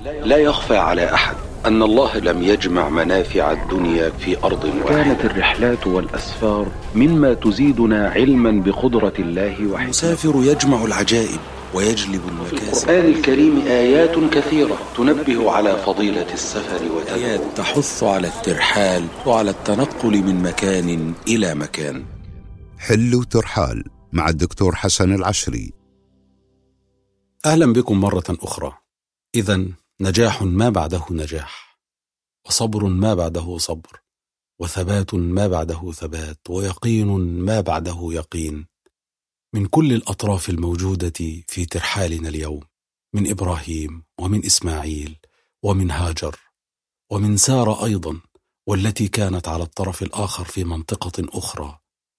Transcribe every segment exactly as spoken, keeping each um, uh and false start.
لا يخفى على أحد أن الله لم يجمع منافع الدنيا في أرض واحدة. كانت الرحلات والأسفار مما تزيدنا علما بقدرة الله وحكمته. المسافر يجمع العجائب ويجلب المكاسب. في القرآن الكريم آيات كثيرة تنبه على فضيلة السفر وتدعو. آيات تحث على الترحال وعلى التنقل من مكان إلى مكان. حل ترحال مع الدكتور حسن العشري. أهلا بكم مرة أخرى. إذن نجاح ما بعده نجاح، وصبر ما بعده صبر، وثبات ما بعده ثبات، ويقين ما بعده يقين، من كل الأطراف الموجودة في ترحالنا اليوم، من إبراهيم ومن إسماعيل ومن هاجر ومن سارة أيضا، والتي كانت على الطرف الآخر في منطقة أخرى.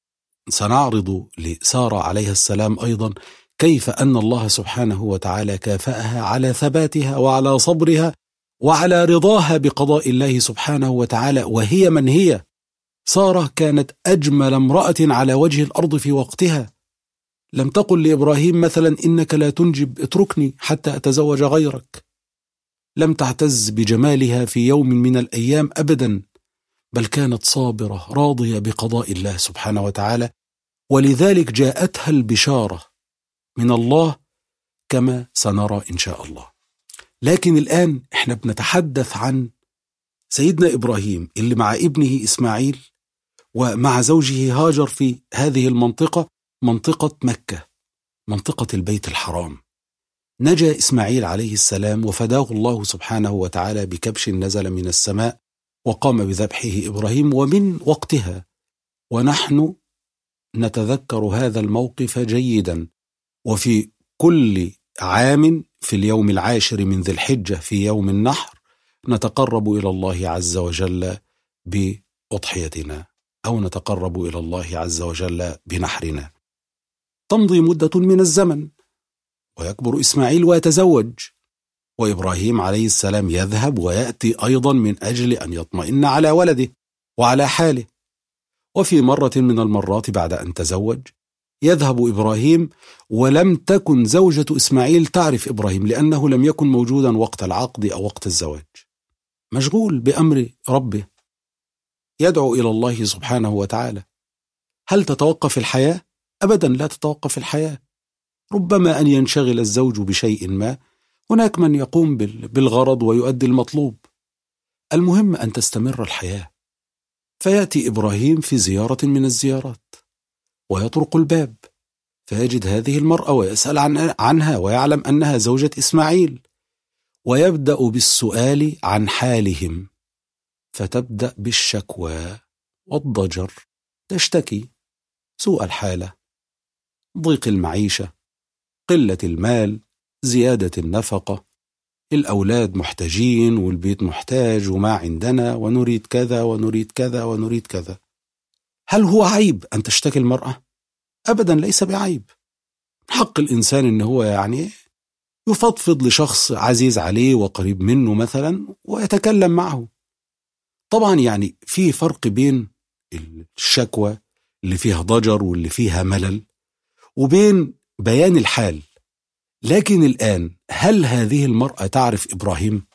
سنعرض لسارة عليها السلام أيضا كيف أن الله سبحانه وتعالى كافأها على ثباتها وعلى صبرها وعلى رضاها بقضاء الله سبحانه وتعالى، وهي من هي. سارة كانت أجمل امرأة على وجه الأرض في وقتها، لم تقل لإبراهيم مثلا إنك لا تنجب، اتركني حتى أتزوج غيرك. لم تعتز بجمالها في يوم من الأيام أبدا، بل كانت صابرة راضية بقضاء الله سبحانه وتعالى، ولذلك جاءتها البشارة من الله كما سنرى إن شاء الله. لكن الآن احنا بنتحدث عن سيدنا إبراهيم اللي مع ابنه إسماعيل ومع زوجه هاجر في هذه المنطقة، منطقة مكة، منطقة البيت الحرام. نجا إسماعيل عليه السلام وفداه الله سبحانه وتعالى بكبش نزل من السماء وقام بذبحه إبراهيم، ومن وقتها ونحن نتذكر هذا الموقف جيدا. وفي كل عام في اليوم العاشر من ذي الحجة في يوم النحر نتقرب إلى الله عز وجل بأضحيتنا، أو نتقرب إلى الله عز وجل بنحرنا. تمضي مدة من الزمن ويكبر إسماعيل ويتزوج، وإبراهيم عليه السلام يذهب ويأتي أيضا من أجل أن يطمئن على ولده وعلى حاله. وفي مرة من المرات بعد أن تزوج يذهب إبراهيم، ولم تكن زوجة إسماعيل تعرف إبراهيم لأنه لم يكن موجودا وقت العقد أو وقت الزواج، مشغول بأمر ربه يدعو إلى الله سبحانه وتعالى. هل تتوقف الحياة؟ أبدا لا تتوقف الحياة. ربما أن ينشغل الزوج بشيء ما، هناك من يقوم بالغرض ويؤدي المطلوب، المهم أن تستمر الحياة. فيأتي إبراهيم في زيارة من الزيارات ويطرق الباب فيجد هذه المرأة ويسأل عن عنها ويعلم أنها زوجة إسماعيل، ويبدأ بالسؤال عن حالهم، فتبدأ بالشكوى والضجر، تشتكي سوء الحالة، ضيق المعيشة، قلة المال، زيادة النفقة، الأولاد محتاجين والبيت محتاج وما عندنا ونريد كذا ونريد كذا ونريد كذا. هل هو عيب أن تشتكي المرأة؟ أبدا ليس بعيب. حق الإنسان أنه هو يعني يفضفض لشخص عزيز عليه وقريب منه مثلا ويتكلم معه. طبعا يعني في فرق بين الشكوى اللي فيها ضجر واللي فيها ملل وبين بيان الحال. لكن الآن هل هذه المرأة تعرف إبراهيم؟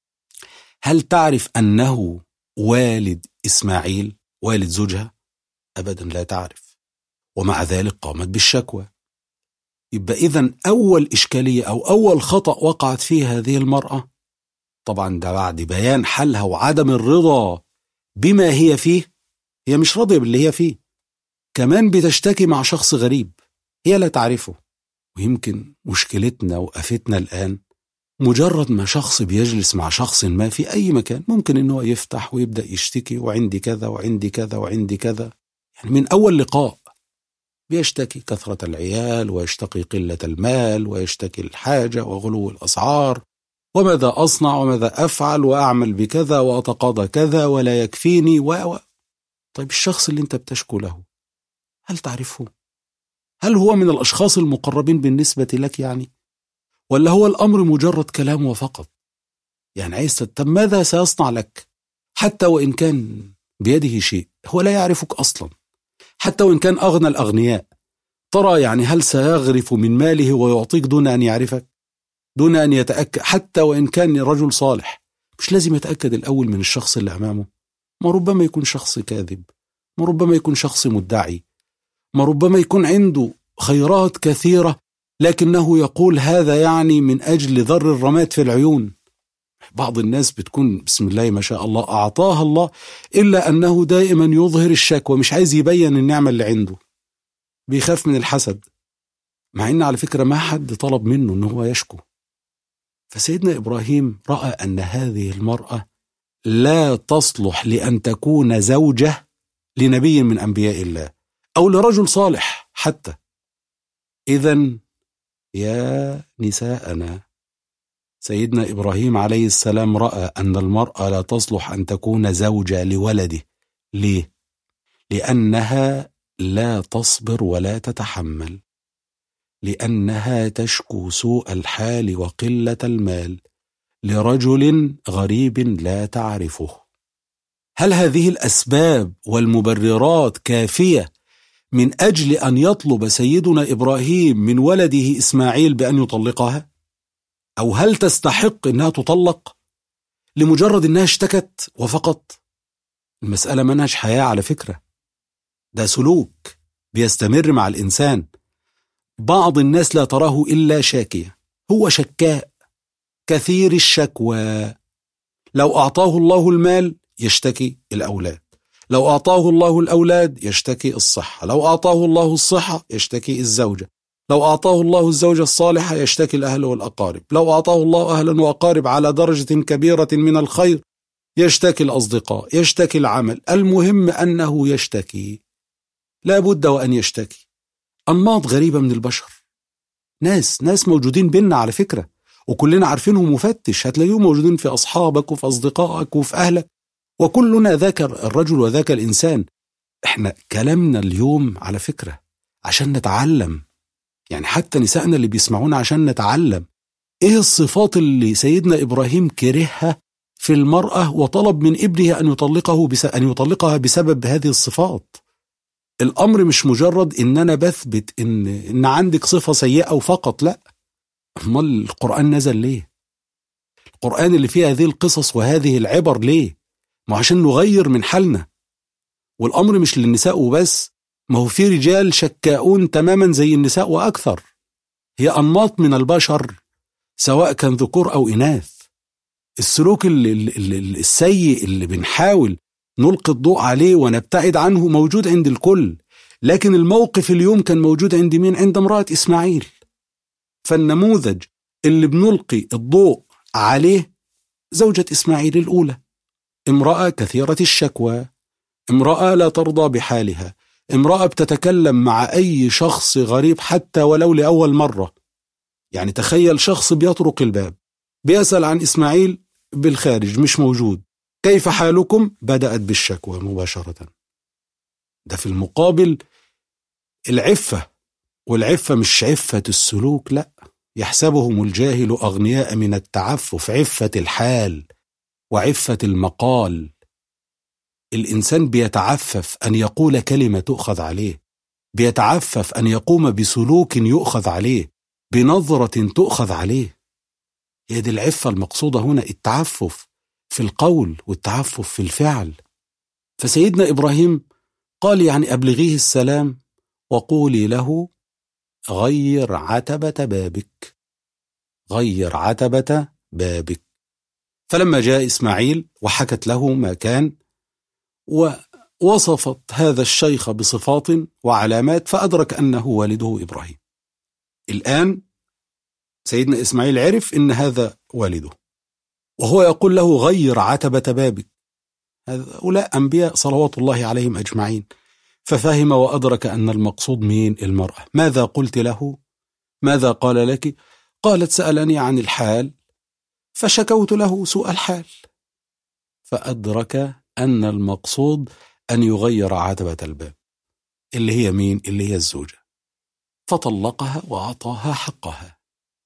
هل تعرف أنه والد إسماعيل والد زوجها؟ أبدا لا تعرف، ومع ذلك قامت بالشكوى. يبقى إذن أول إشكالية أو أول خطأ وقعت فيه هذه المرأة، طبعا ده بعد بيان حالها وعدم الرضا بما هي فيه، هي مش راضية باللي هي فيه، كمان بتشتكي مع شخص غريب هي لا تعرفه. ويمكن مشكلتنا وقفتنا الآن مجرد ما شخص بيجلس مع شخص ما في أي مكان ممكن إنه يفتح ويبدأ يشتكي وعندي كذا وعندي كذا وعندي كذا، يعني من أول لقاء بيشتكي كثرة العيال ويشتكي قلة المال ويشتكي الحاجة وغلو الأسعار، وماذا أصنع وماذا أفعل وأعمل بكذا وأتقاضى كذا ولا يكفيني و... طيب الشخص اللي أنت بتشكو له هل تعرفه؟ هل هو من الأشخاص المقربين بالنسبة لك يعني؟ ولا هو الأمر مجرد كلام وفقط؟ يعني عايز طب ماذا سيصنع لك؟ حتى وإن كان بيده شيء هو لا يعرفك أصلا، حتى وإن كان أغنى الأغنياء، ترى يعني هل سيغرف من ماله ويعطيك دون أن يعرفك؟ دون أن يتأكد، حتى وإن كان رجل صالح مش لازم يتأكد الأول من الشخص اللي أمامه. ما ربما يكون شخص كاذب، ما ربما يكون شخص مدعي، ما ربما يكون عنده خيرات كثيرة لكنه يقول هذا يعني من أجل ذر الرماد في العيون. بعض الناس بتكون بسم الله ما شاء الله أعطاها الله، إلا أنه دائما يظهر الشكوى، مش عايز يبين النعمة اللي عنده، بيخاف من الحسد، مع إن على فكرة ما حد طلب منه أنه هو يشكو. فسيدنا إبراهيم رأى أن هذه المرأة لا تصلح لأن تكون زوجة لنبي من أنبياء الله أو لرجل صالح حتى. إذن يا نساءنا، سيدنا إبراهيم عليه السلام رأى أن المرأة لا تصلح أن تكون زوجة لولده. ليه؟ لأنها لا تصبر ولا تتحمل، لأنها تشكو سوء الحال وقلة المال لرجل غريب لا تعرفه. هل هذه الأسباب والمبررات كافية من أجل أن يطلب سيدنا إبراهيم من ولده إسماعيل بأن يطلقها؟ أو هل تستحق أنها تطلق لمجرد أنها اشتكت وفقط؟ المسألة منهج حياة على فكرة، ده سلوك بيستمر مع الإنسان. بعض الناس لا تراه إلا شاكية، هو شكاء كثير الشكوى. لو أعطاه الله المال يشتكي الأولاد، لو أعطاه الله الأولاد يشتكي الصحة، لو أعطاه الله الصحة يشتكي الزوجة، لو أعطاه الله الزوجة الصالحة يشتكي الأهل والأقارب، لو أعطاه الله أهلا وأقارب على درجة كبيرة من الخير يشتكي الأصدقاء، يشتكي العمل. المهم أنه يشتكي، لا بد وأن يشتكي. أنماط غريبة من البشر، ناس ناس موجودين بينا على فكرة، وكلنا عارفينهم، مفتش هتلاقيهم موجودين في أصحابك وفي أصدقائك وفي أهلك، وكلنا ذاك الرجل وذاك الإنسان. احنا كلامنا اليوم على فكرة عشان نتعلم، يعني حتى نسائنا اللي بيسمعونا عشان نتعلم ايه الصفات اللي سيدنا إبراهيم كرهها في المرأة وطلب من ابنه أن يطلقه بس أن يطلقها بسبب هذه الصفات. الأمر مش مجرد إن أنا بثبت إن إن عندك صفة سيئة وفقط، لا. أمال القرآن نزل ليه؟ القرآن اللي فيه هذه القصص وهذه العبر ليه؟ ما عشان نغير من حالنا. والأمر مش للنساء وبس، ما هو في رجال شكاؤون تماما زي النساء وأكثر. هي أنماط من البشر سواء كان ذكور أو إناث. السلوك اللي اللي السيء اللي بنحاول نلقي الضوء عليه ونبتعد عنه موجود عند الكل، لكن الموقف اليوم كان موجود عند مين؟ عند امرأة إسماعيل. فالنموذج اللي بنلقي الضوء عليه زوجة إسماعيل الأولى، امرأة كثيرة الشكوى، امرأة لا ترضى بحالها، امرأة بتتكلم مع أي شخص غريب حتى ولو لأول مرة. يعني تخيل شخص بيطرق الباب بيسأل عن إسماعيل بالخارج مش موجود، كيف حالكم؟ بدأت بالشكوى مباشرة. ده في المقابل العفة، والعفة مش عفة السلوك، لا، يحسبهم الجاهل أغنياء من التعفف، عفة الحال وعفة المقال. الإنسان بيتعفف أن يقول كلمة تؤخذ عليه، بيتعفف أن يقوم بسلوك يؤخذ عليه، بنظرة تؤخذ عليه. هي دي العفة المقصودة هنا، التعفف في القول والتعفف في الفعل. فسيدنا إبراهيم قال يعني أبلغيه السلام وقولي له غير عتبة بابك، غير عتبة بابك. فلما جاء إسماعيل وحكت له ما كان ووصفت هذا الشيخ بصفات وعلامات فأدرك أنه والده إبراهيم. الآن سيدنا إسماعيل عرف إن هذا والده، وهو يقول له غير عتبة بابك. هؤلاء أنبياء صلوات الله عليهم أجمعين. ففهم وأدرك أن المقصود مين؟ المرأة. ماذا قلت له؟ ماذا قال لك؟ قالت سألني عن الحال فشكوت له سوء الحال. فأدرك أن المقصود أن يغير عتبة الباب اللي هي مين؟ اللي هي الزوجة. فطلقها وأعطاها حقها،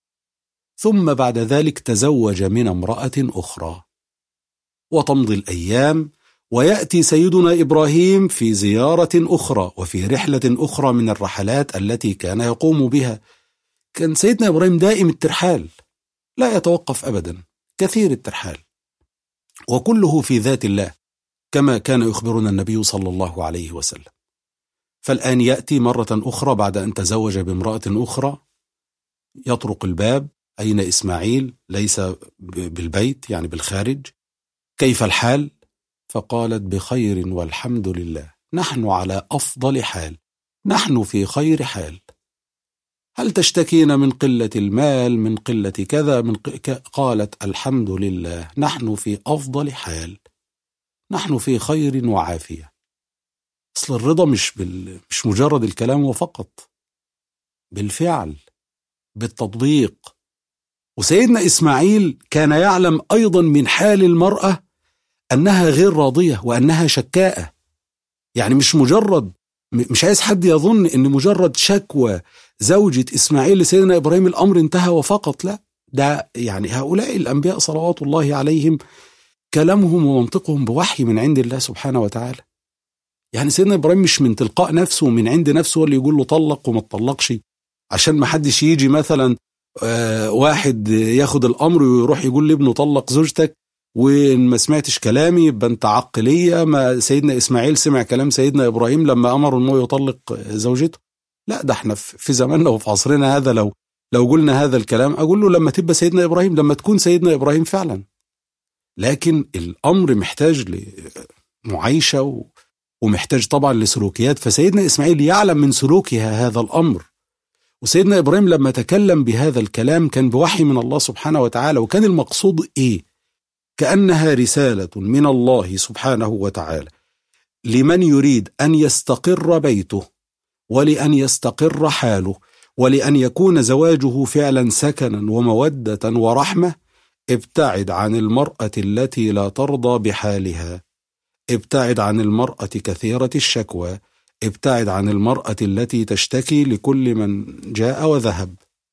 ثم بعد ذلك تزوج من امرأة أخرى. وتمضي الأيام ويأتي سيدنا إبراهيم في زيارة أخرى وفي رحلة أخرى من الرحلات التي كان يقوم بها. كان سيدنا إبراهيم دائم الترحال، لا يتوقف أبدا، كثير الترحال، وكله في ذات الله كما كان يخبرنا النبي صلى الله عليه وسلم. فالآن يأتي مرة أخرى بعد أن تزوج بامرأة أخرى، يطرق الباب: أين إسماعيل؟ ليس بالبيت، يعني بالخارج. كيف الحال؟ فقالت: بخير والحمد لله، نحن على أفضل حال، نحن في خير حال. هل تشتكين من قلة المال، من قلة كذا، من ق... قالت: الحمد لله، نحن في أفضل حال، نحن في خير وعافية. أصل الرضا مش بال... مش مجرد الكلام وفقط، بالفعل، بالتطبيق. وسيدنا إسماعيل كان يعلم أيضا من حال المرأة أنها غير راضية وأنها شكاءة. يعني مش مجرد، مش عايز حد يظن أن مجرد شكوى زوجة إسماعيل لسيدنا إبراهيم الأمر انتهى وفقط، لا، ده يعني هؤلاء الأنبياء صلوات الله عليهم كلامهم ومنطقهم بوحي من عند الله سبحانه وتعالى. يعني سيدنا إبراهيم مش من تلقاء نفسه ومن عند نفسه اللي يقول له طلق وما تطلقش، عشان ما حدش يجي مثلا آه واحد ياخد الأمر ويروح يقول لابنه طلق زوجتك، وإن ما سمعتش كلامي يبقى انت عقلية. ما سيدنا إسماعيل سمع كلام سيدنا إبراهيم لما أمر أنه يطلق زوجته. لا، ده احنا في زماننا وفي عصرنا هذا لو لو قلنا هذا الكلام أقول له لما تبقى سيدنا إبراهيم، لما تكون سيدنا إبراهيم فعلا. لكن الأمر محتاج لمعايشة ومحتاج طبعا لسلوكيات، فسيدنا إسماعيل يعلم من سلوكها هذا الأمر. وسيدنا إبراهيم لما تكلم بهذا الكلام كان بوحي من الله سبحانه وتعالى. وكان المقصود إيه؟ كأنها رسالة من الله سبحانه وتعالى لمن يريد أن يستقر بيته، ولأن يستقر حاله، ولأن يكون زواجه فعلا سكنا ومودة ورحمة. ابتعد عن المرأة التي لا ترضى بحالها، ابتعد عن المرأة كثيرة الشكوى، ابتعد عن المرأة التي تشتكي لكل من جاء وذهب.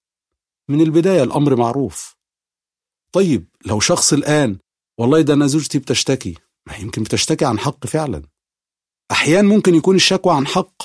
من البداية الأمر معروف. طيب لو شخص الآن والله ده أنا زوجتي بتشتكي، ما يمكن بتشتكي عن حق فعلا، أحيان ممكن يكون الشكوى عن حق.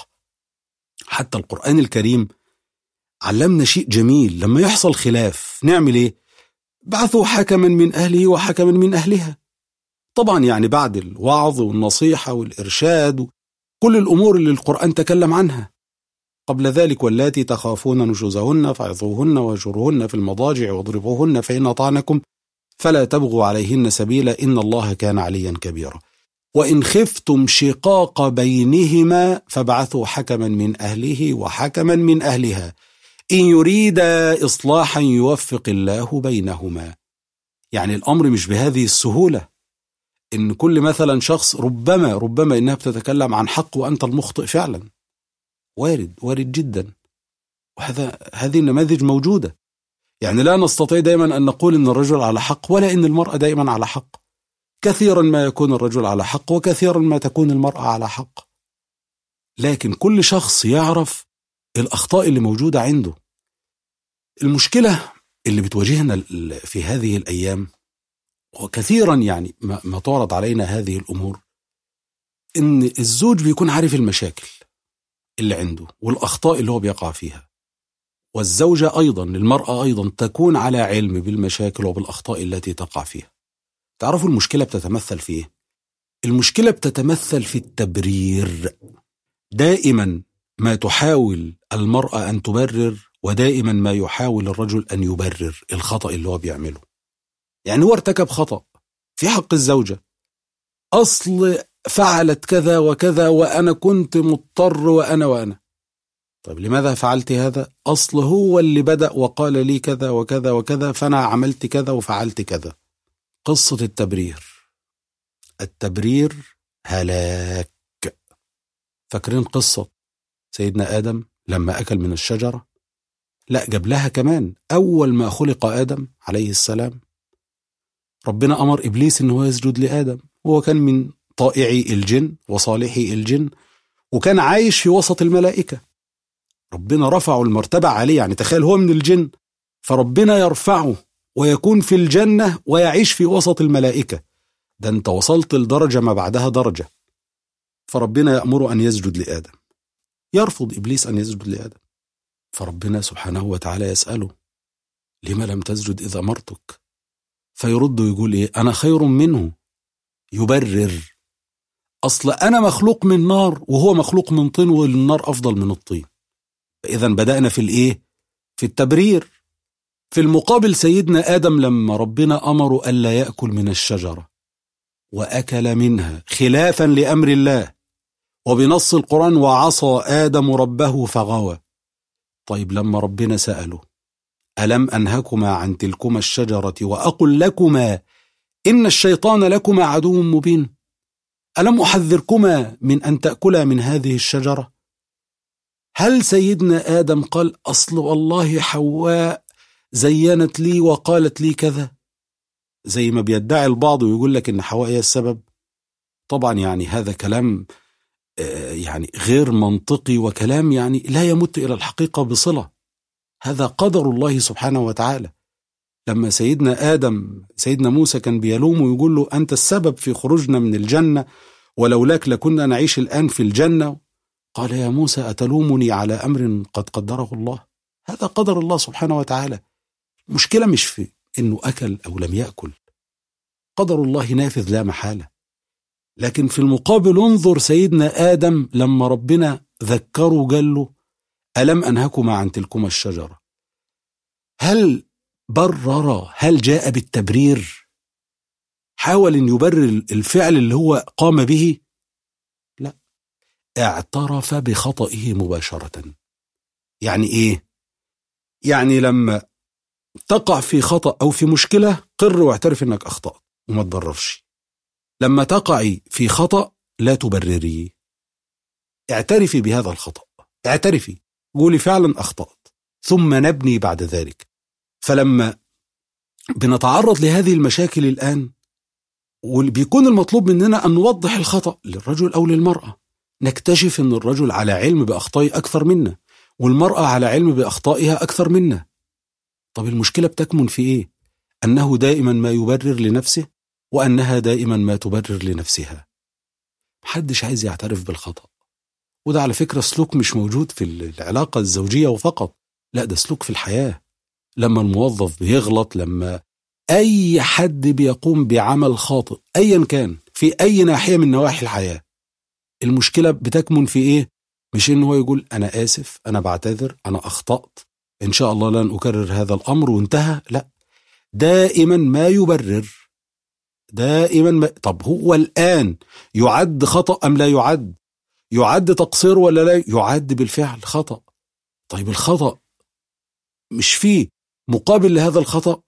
حتى القرآن الكريم علمنا شيء جميل، لما يحصل خلاف نعمل إيه؟ بعثوا حكما من أهله وحكما من أهلها. طبعا يعني بعد الوعظ والنصيحة والإرشاد كل الأمور اللي القرآن تكلم عنها. قبل ذلك: واللاتي تخافون نشوزهن فعظوهن واهجروهن في المضاجع واضربوهن فإن أطعنكم فلا تبغوا عليهن سبيلا إن الله كان عليا كبيرا. وإن خفتم شقاق بينهما فابعثوا حكما من أهله وحكما من أهلها إن يريد إصلاحا يوفق الله بينهما. يعني الأمر مش بهذه السهولة، إن كل مثلا شخص ربما ربما إنها بتتكلم عن حق وأنت المخطئ فعلا. وارد وارد جدا، وهذا هذه النماذج موجودة. يعني لا نستطيع دائما أن نقول إن الرجل على حق ولا إن المرأة دائما على حق. كثيرا ما يكون الرجل على حق وكثيرا ما تكون المرأة على حق. لكن كل شخص يعرف الأخطاء اللي موجودة عنده. المشكلة اللي بتواجهنا في هذه الأيام وكثيرا يعني ما تعرض علينا هذه الأمور، إن الزوج بيكون عارف المشاكل اللي عنده والأخطاء اللي هو بيقع فيها، والزوجة أيضا المرأة أيضا تكون على علم بالمشاكل وبالأخطاء التي تقع فيها. تعرفوا المشكلة بتتمثل في إيه؟ المشكلة بتتمثل في التبرير. دائما ما تحاول المرأة أن تبرر، ودائما ما يحاول الرجل أن يبرر الخطأ اللي هو بيعمله. يعني هو ارتكب خطأ في حق الزوجة، أصل فعلت كذا وكذا وأنا كنت مضطر وأنا وأنا. طيب لماذا فعلت هذا؟ أصل هو اللي بدأ وقال لي كذا وكذا وكذا فأنا عملت كذا وفعلت كذا. قصة التبرير، التبرير هلاك. فاكرين قصة سيدنا آدم لما أكل من الشجرة؟ لا، جاب لها كمان. أول ما خلق آدم عليه السلام ربنا أمر إبليس إنه يسجد لآدم، وهو كان من طائعي الجن وصالحي الجن، وكان عايش في وسط الملائكة. ربنا رفعه المرتبة عليه، يعني تخيل هو من الجن فربنا يرفعه ويكون في الجنة ويعيش في وسط الملائكة. ده أنت وصلت لدرجة ما بعدها درجة. فربنا يأمر أن يسجد لآدم، يرفض إبليس أن يسجد لآدم، فربنا سبحانه وتعالى يسأله: لما لم تسجد إذا أمرتك؟ فيرد ويقول إيه؟ أنا خير منه. يبرر. أصل أنا مخلوق من نار وهو مخلوق من طين، والنار أفضل من الطين. إذا بدأنا في الإيه؟ في التبرير. في المقابل سيدنا آدم لما ربنا أمره ألا يأكل من الشجرة وأكل منها خلافا لأمر الله، وبنص القرآن وعصى آدم ربه فغوى. طيب لما ربنا سأله ألم أنهكما عن تلكما الشجرة وأقل لكما إن الشيطان لكما عدو مبين؟ ألم أحذركما من أن تأكلا من هذه الشجرة؟ هل سيدنا آدم قال أصل والله حواء زينت لي وقالت لي كذا، زي ما بيدعي البعض ويقول لك إن حواء هي السبب؟ طبعا يعني هذا كلام يعني غير منطقي، وكلام يعني لا يمت إلى الحقيقة بصلة. هذا قدر الله سبحانه وتعالى. لما سيدنا آدم سيدنا موسى كان بيلومه ويقول له أنت السبب في خروجنا من الجنة، ولولاك لكنا نعيش الآن في الجنة، قال يا موسى أتلومني على أمر قد قدره الله؟ هذا قدر الله سبحانه وتعالى. المشكلة مش في إنه أكل أو لم يأكل، قدر الله نافذ لا محالة. لكن في المقابل انظر سيدنا آدم لما ربنا ذكره قال له ألم أنهكما عن تلكما الشجرة، هل برر؟ هل جاء بالتبرير؟ حاول أن يبرر الفعل اللي هو قام به؟ لا، اعترف بخطئه مباشرة. يعني إيه؟ يعني لما تقع في خطأ أو في مشكلة قر واعترف أنك أخطأت وما تبررش. لما تقعي في خطأ لا تبرري، اعترفي بهذا الخطأ، اعترفي، قولي فعلا أخطأت، ثم نبني بعد ذلك. فلما بنتعرض لهذه المشاكل الآن وبيكون المطلوب مننا أن نوضح الخطأ للرجل أو للمرأة، نكتشف أن الرجل على علم بأخطائه أكثر منا، والمرأة على علم بأخطائها أكثر منا. طب المشكلة بتكمن في إيه؟ أنه دائما ما يبرر لنفسه، وأنها دائما ما تبرر لنفسها. محدش عايز يعترف بالخطأ، وده على فكرة سلوك مش موجود في العلاقة الزوجية وفقط، لا ده سلوك في الحياة. لما الموظف بيغلط، لما أي حد بيقوم بعمل خاطئ أيا كان في أي ناحية من نواحي الحياة، المشكلة بتكمن في إيه؟ مش إنه هو يقول أنا آسف، أنا بعتذر، أنا أخطأت، إن شاء الله لن أكرر هذا الأمر وانتهى. لا، دائما ما يبرر، دائما ما. طب هو الآن يعد خطأ أم لا يعد؟ يعد تقصير ولا لا يعد؟ بالفعل خطأ. طيب الخطأ مش فيه مقابل لهذا الخطأ؟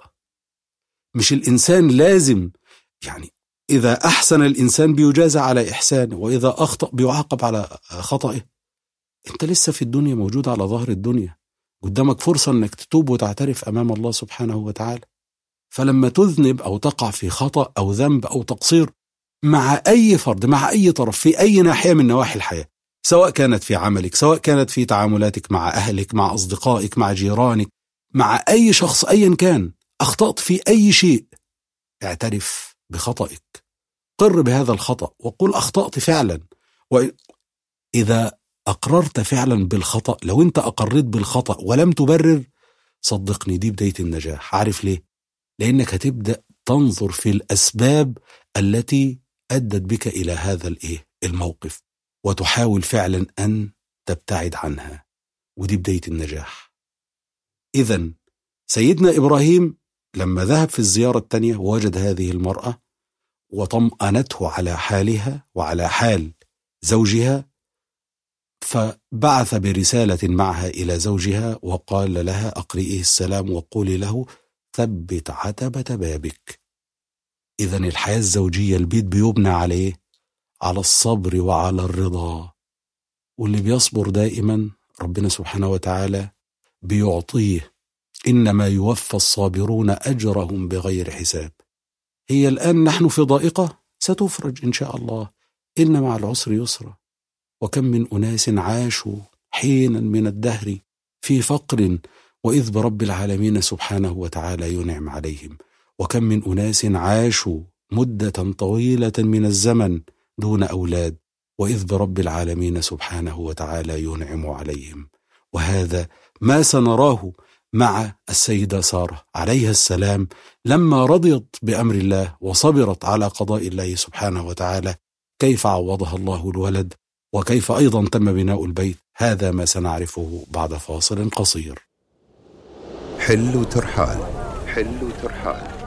مش الإنسان لازم يعني إذا أحسن الإنسان بيجازى على إحسانه، وإذا أخطأ بيعاقب على خطأه؟ أنت لسه في الدنيا موجود على ظهر الدنيا، قدامك فرصة أنك تتوب وتعترف أمام الله سبحانه وتعالى. فلما تذنب أو تقع في خطأ أو ذنب أو تقصير مع أي فرد، مع أي طرف في أي ناحية من نواحي الحياة، سواء كانت في عملك، سواء كانت في تعاملاتك مع أهلك، مع أصدقائك، مع جيرانك، مع أي شخص أيا كان، أخطأت في أي شيء، اعترف بخطئك، قر بهذا الخطأ وقل أخطأت فعلا. وإذا أقررت فعلا بالخطأ، لو أنت أقررت بالخطأ ولم تبرر، صدقني دي بداية النجاح. عارف ليه؟ لأنك هتبدأ تنظر في الأسباب التي أدت بك إلى هذا الإيه الموقف، وتحاول فعلا أن تبتعد عنها، ودي بداية النجاح. إذن سيدنا إبراهيم لما ذهب في الزيارة الثانية ووجد هذه المرأة وطمأنته على حالها وعلى حال زوجها، فبعث برسالة معها إلى زوجها وقال لها أقرئيه السلام وقولي له ثبت عتبة بابك. إذن الحياة الزوجية البيت بيبنى عليه على الصبر وعلى الرضا، واللي بيصبر دائما ربنا سبحانه وتعالى بيعطيه، إنما يوفى الصابرون أجرهم بغير حساب. هي الآن نحن في ضائقة، ستفرج إن شاء الله، إن مع العسر يسرا. وكم من أناس عاشوا حينا من الدهر في فقر وإذ برب العالمين سبحانه وتعالى ينعم عليهم، وكم من أناس عاشوا مدة طويلة من الزمن دون أولاد وإذ برب العالمين سبحانه وتعالى ينعم عليهم. وهذا ما سنراه مع السيدة سارة عليها السلام لما رضيت بأمر الله وصبرت على قضاء الله سبحانه وتعالى، كيف عوضها الله الولد وكيف أيضا تم بناء البيت؟ هذا ما سنعرفه بعد فاصل قصير. حل وترحال. حل وترحال.